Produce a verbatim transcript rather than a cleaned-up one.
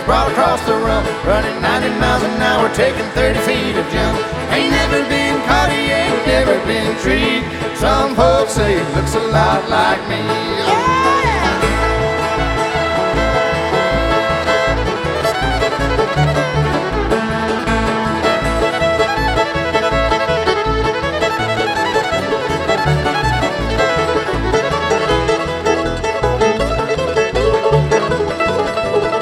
sprawled across the rump, running ninety miles an hour, taking thirty feet of jump. Ain't never been caught, he ain't never been treed. Some folks say he looks a lot like me.